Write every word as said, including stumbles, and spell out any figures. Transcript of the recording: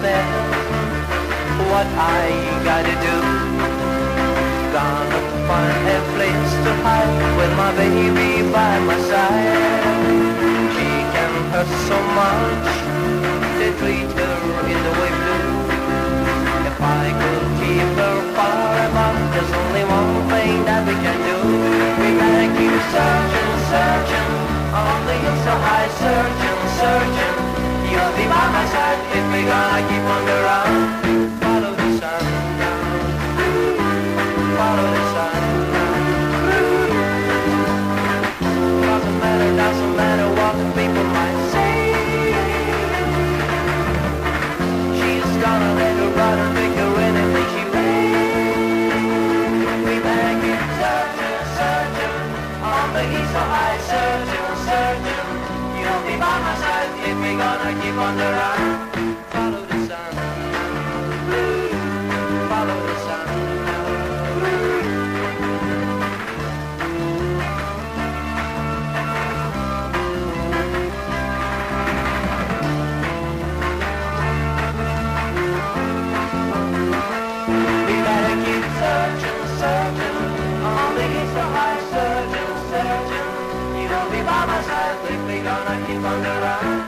bed. What I gotta do? Gonna find a place to hide with my baby by my side. She can hurt so much, they treat her in the way blue. If I could keep her far above, there's only one thing that we can do. We gotta keep searching, searching, on the hills so high, searching, searching. You'll be by my side if we gonna keep on the run. Follow the sun down, follow the sun down. Doesn't matter, doesn't matter what the people might say. She's gonna let her brother pick her anything she pays. We better keep searching, searching, on the east so high, searching, searching. You'll be by my side if we gonna keep on the run. Follow the sun, follow the sun. We better keep searching, searching, on the east so high, searching, searching. You'll be by my side if we gonna keep on the run.